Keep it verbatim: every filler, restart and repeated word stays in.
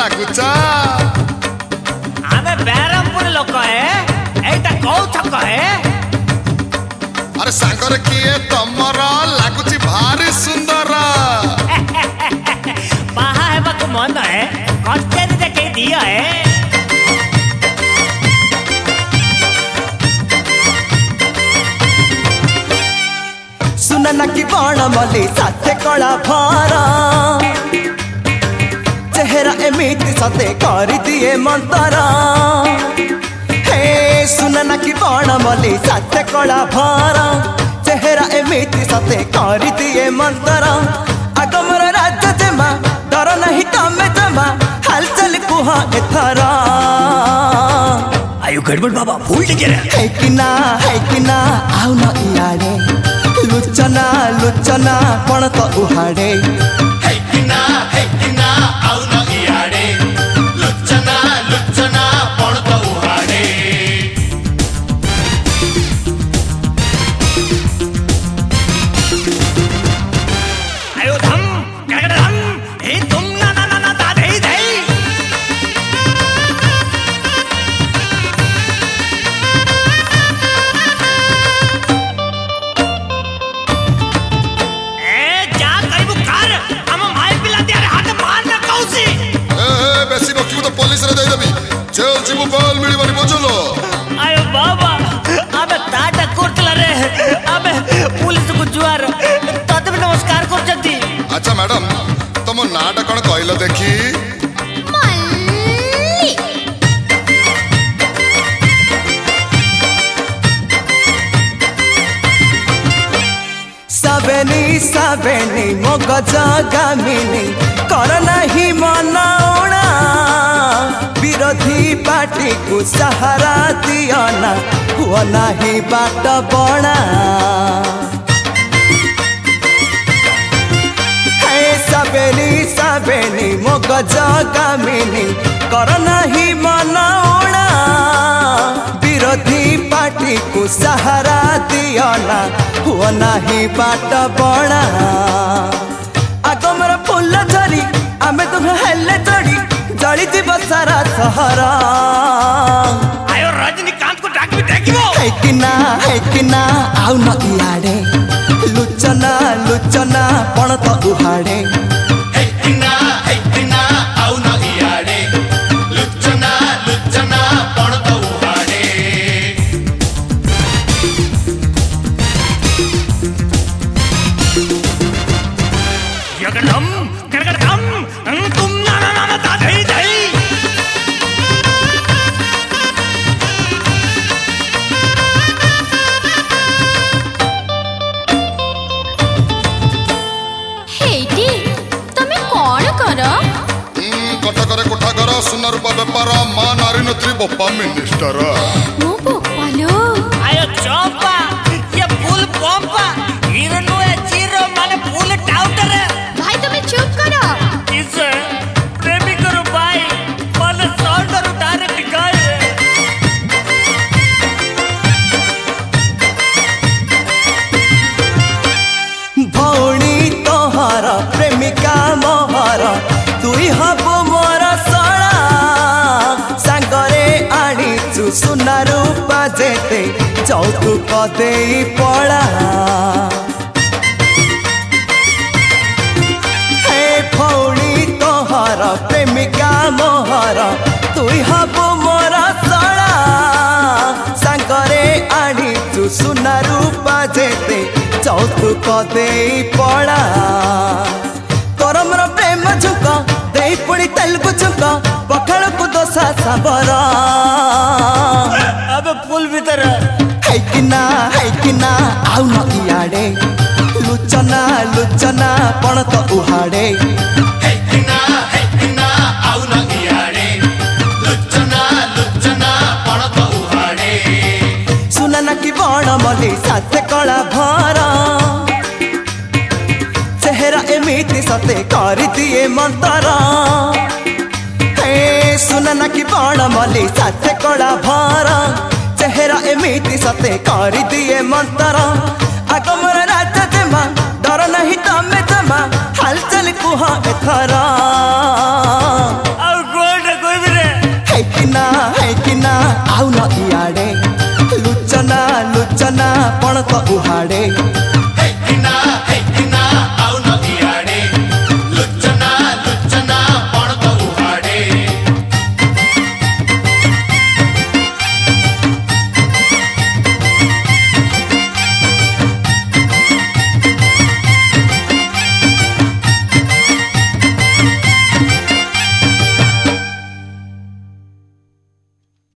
लागुच आमे बैरमपुर लोक है एटा कौ थक है अरे सांगर किए तमर लागुच भारी सुंदर बाहा हेबा को मन है कचेरी देखे दिया है सुनना कि बण मली साथे कला भरा चेहरा एमिति सते कर दिए मंतरा हे सुनना कि बण मली साथे कला भरा चेहरा एमिति सते कर दिए मंतरा आगमर राजा जमा डर नहीं तमे जमा हालचाल कुह एथरा आयु गड़बड़ बाबा भूल गे है कि ना है कि ना आउ न इयाडे लुचना लुचना पण तो उहाड़े है कि ना है कि ना आउ न इयाडे लुचना लुचना पण तो उहाड़े आयो धम गगड़ धम हे तुम ना ना ना ना दा दे दे ए जा कइबु कार हम माई पिला दे हाथ मार ना कौसी ए ए बेसी बकिबु तो पुलिस रे दे देबी जेल जीबु बाल मिली बनी बुझलो आयो बाबा अबे ताटा कोर्टला रे अबे पुलिस को जुआर तते भी नमस्कार कर जदी अच्छा मैडम तुम नाटा कौन कहल देखी मल्ली सबेनी सबेनी मोग जगामिनी कर नहीं मनाउना विरोधी पार्टी को सहारा दियना हुआ नहीं बाट बना हे सबेनी सबेनी मोग जगामिनी कर नहीं मनाउना विरोधी पार्टी को सहारा दियना हुआ नहीं बाट बना आगमर फूल झरी आमे तुम हेले चढ़ी जली जीव सारा सहरा आयो रजनीकांत को डाक भी देखिबो है कि ना है कि ना आउ न इयाडे लुचना लुचना पण तो उहाड़े है कि ना है कि ना आउ न इयाडे लुचना लुचना पण तो उहाड़े यगड़म गड़गड़म तुम ना ना ना ना दा दे दे हेटी तमे कोन कर कटकर कोठागर सुना रूपा बेपार मां नारी नत्री बप्पा मिनिस्टर मो बोपालो आयो चौपा ये फुल पंपा हिरनो ए जीरो माने फुल टाउटर भाई तमे चुप करो इसे प्रेमी करो भाई माने सॉल्डर डायरेक्ट गाय भौणी तोहर प्रेमिका मोहर तुई हबु मोर सड़ा सांगरे आनीचु सुना रूपा जेते चौतुक देई पड़ा हे भौणी तोहर प्रेमिका मोहर तुई हबु मोर सड़ा सांगरे आनीचु सुना रूपा जेते चौतुक देई पड़ा करमर प्रेम झुक देई पुणी तेलुगु झुक पखाड़ को दोसा साबर अब फुल भीतर है कि ना है कि ना आउ न इयाडे लुचना लुचना पण तो उहाड़े है कि ना है कि ना आउ न इयाडे लुचना लुचना पण तो उहाड़े सुनना कि बण मली साथे कला भरा चेहरा एमिति सते कर दिए मंतरा हे सुनना कि बण मली साथे कला भरा चेहरा एमिति सते कर दिए मंतरा आगमर राजा जमा डर नहीं तमे जमा हालचाल कुह एथरा